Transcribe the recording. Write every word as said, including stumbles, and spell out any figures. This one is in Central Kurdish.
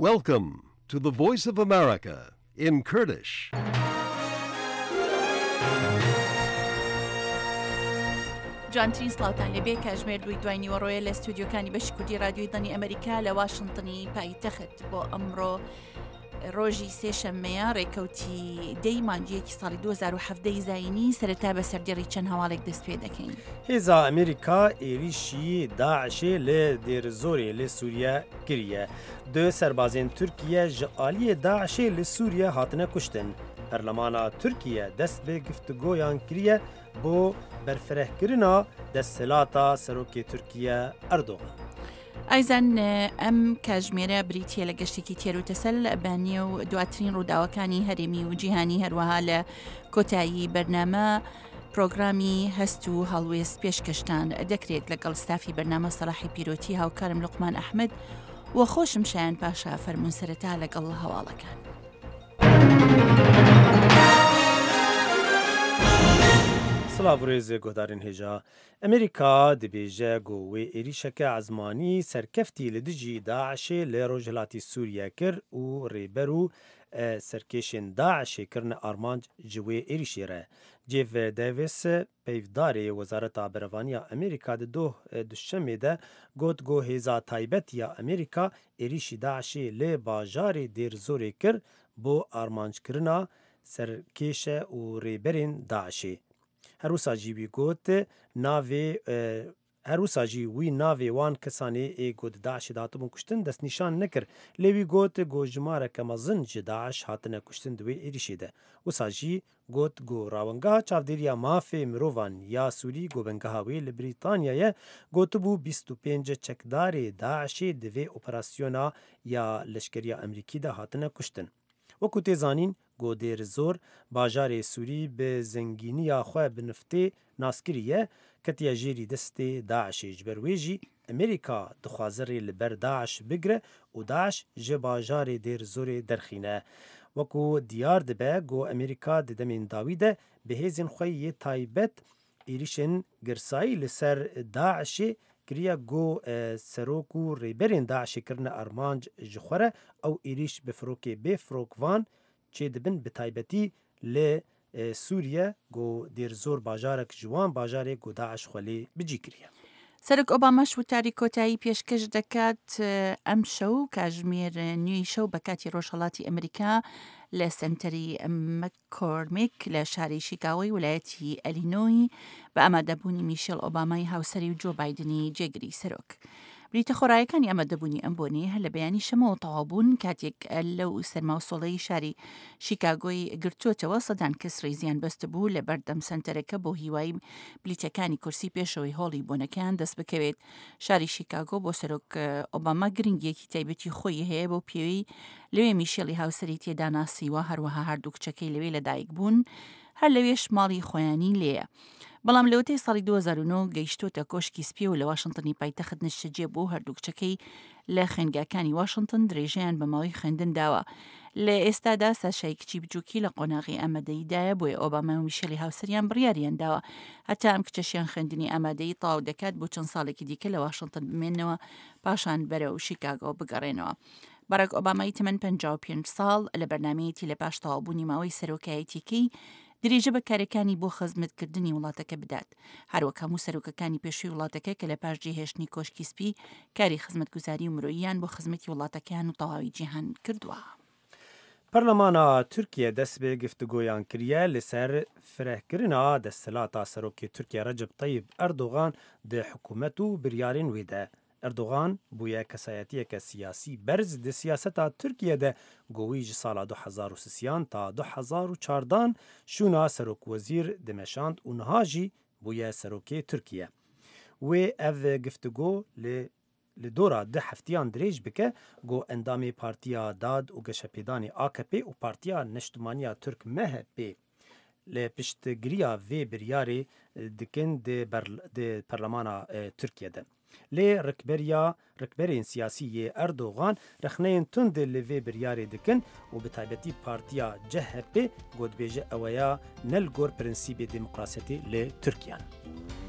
Welcome to the Voice of America in Kurdish. جوانترین سلااوتان لەبێ کاژمێر ڕووی دوای نیوەڕۆیە لە استودیۆکانی بەشی کوردی رادیۆی دەنی ئەمریکا لە واشنتنی پایتەخت بۆ ئەمڕۆ ڕۆژی سێشەممەیە ڕێکەوتی دەی مانجیەکی ساڵی دوو هەزار و هەڤدە زاینی سەرەتا بە سەردێڕی چەند هەواڵێک دەست پێ دەکەین. هێزا ئەمریکا ێریشی داعشê lê Dêrezorê lê Sûriye kiriye. Du serbazên Tirkiye ji aliyê Daişê li Sûriye hatine kuştin. Perlemana Tirkiye dest bi giftugoyan kiriye bo berfirehkirina destselata Serokê Tirkiye Erdogan. ئایزان ئەم کاژمێرە بریتە لە گەشتێکی تێروتەسەل بانیە و دواترین ڕووداوەکانی هەرێمی و جیهانی هەروەها لە کۆتایی بەرنامە پرۆگرامی هەست و هەڵوێست پێشکەشتان دەکرێت لەگەڵ ستافی بەرنامە سەلاحی پیرۆتی هاوکارم لوقمان ئەحمەد و خۆشم شایان پاشا فەرموون سەرەتا لەگەڵ هەواڵەکان. سلااو ڕێزێ گۆدارین هێژا ئەمریکا دەبێژە گۆوێ عێریشەکە عزمانی سەرکەفتی لە دژی داعشێ لە ڕۆژهەڵاتی سووریە کرد و ڕێبەر و سەرکێشێن داعشێکردنە ئارمانج ji wê êrişê re. Jeff Davis peyvdarê Wezareta Berevaniya Amerîka di doh duşemê de got got hêza taybet ya Amerîka êrişî Daişê lê bajarê Dêrezorê kir bo armanckirina serkêşe û rêberên Daişê. Herûsa jî wî got navê herûsa jî wî navê wan kesanê ê got Daişê hatibûn kuştin destnîşan nekir. Lê wî got got jimareke mezin ji Daeş hatine kuştin di wê êrişê de. Wisa jî got got rawingeha çavdêriya mafê mirovan ya Sûrî gobengeha wê li Brîtanyayê gotibû bîst û pênc çekdarê Daişê di vê operasyona ya leşkeriya Amerîkî de hatine kuştin. Wekû tê zanîn got Dêrezor bajarê Sûrî bi zengîniya xwe bi niftê naskiriye ketiye jêrî destê Daişê ji ber wê jî Amerîka dixwaze rê li ber Daeş bigire û Daeş ji bajarê Dêrezorê derxîne. Wekû diyar dibe got Amerîka di demên dawî de bi hêzên xwe yê taybet êrişên girsayî li ser Daişê kiriye got serok û rêberên Daişê kirine armanc ji xwe re ew êriş bi firokê bê firokvan çê dibin bi taybetî lê Sûriye got Dêrezor bajarek ji wan bajarê got Daeş xwe lê bicî kiriye. سەرک ئۆباماش وتاری کۆتایی پێشکەش دەکات ئەم شەو کاژمێر نوێی شەو بە کاتی ڕۆژهەڵاتی ئەمریکا لە سنتەری مەککۆرمیک لە شاری شیکاگۆی ویلایەتی ئەلینۆی بە ئامادەبوونی میشێل ئۆبامای هاوسەری و جۆ بایدنی جێگری سەرۆک. بریتە خۆڕایەکانی ئامادەبوونی ئەم بۆنێ هەر لە بەیانی شەمەوە تەواوبوون کاتێک لەو سەرماوسۆڵەی شاری شیکاگۆی گرتووەتەوە سەدان کەس ڕێزیان بەست بوو لە بەردەم سنتەرەکە بۆ هیوای بلیتەکانی کورسی پێشەوەی هۆڵی بۆنەکان دەست بکەوێت. شاری شیکاگۆ بۆ سەرۆک ئۆباما گرنگیەکی تایبەتی خۆی هەیە بۆ پێوەی لەوێ میشێلی هاوسەری تێدا ناسیوە هەروەها هەردوو کچەکەی لەوێ لەدایک بوون هەر لەوێش ماڵی خۆیانی لێیە. بەڵام لەوەتەی ساڵی دوو هەزار و نۆ گەیشتۆتە کۆشکی سپیە و لە واشنتنی پایتەخت نیشتەجێ بۆ هەردوو کچەکەی لە خوێنگاکانی واشنتن درێژەیان بە ماوەی خوێندن داوە. لە ئێستادا ساشای کچی بچووکی لە قۆناغی ئامادەییدایە بۆیە ئۆباما و میشێلی هاوسەریان بڕیاریان داوە هەتا ئەم کچەشیان خوێندنی ئامادەیی تەواو دەکات بۆ چەند ساڵێکی دیکە لە واشنتن بمێنەوە پاشان بەرەو شیکاگۆ بگەڕێنەوە. باراک ئۆبامای تەمەن پەنجا و پێنج ساڵ لە بەرنامەیەکی لە پاش تەواوبوونی ماوەی سەرۆکایەتیەکەی درێژە بە کارەکانی بۆ خزمەتکردنی وڵاتەکە بدات. هەروەک هەموو سەرۆکەکانی پێشووی وڵاتەکە کە لە پاش جێهێشتنی کۆشکی سپی کاری خزمەتگوزاری و مرۆییان بۆ خزمەتی وڵاتەکەیان و تەواوی جیهان کردووە. پەرلەمانا تورکیە دەست بێ گفتوگۆیان کریە لەسەر فرەهکردنا دەسەلاتا سەرۆکی تورکیا ڕەجەب طەیب ئەردۆغان دە حکوومەت و بریارین وێدە. ئەردۆغان بووە کەسایەتیەکە سیاسی بەرز دە سیاسەتا تورکیەدە گۆوی ji sala du hezar û sisiyan ta du hezar û çardan şûna Serokwezîr dimeşand û niha jî bûye serokê Tirkiye. Wê ev giftugo li li dora di heftiyan dirêj bike got endamê Partiya Dad û Geşepêdanê A K P û Partiya Neştimaniya Türk M H P li piştgiriya vê biryarê dikin di Perlemana Tirkiyede. Lê rikberiya rikberên siyasî yê Erdogan rexneyên tund li vê biryarê dikin û bi taybetî Partiya C H P got bêje ew ya ne li gor prinsîpê demokrasiyetê li Tirkiyan.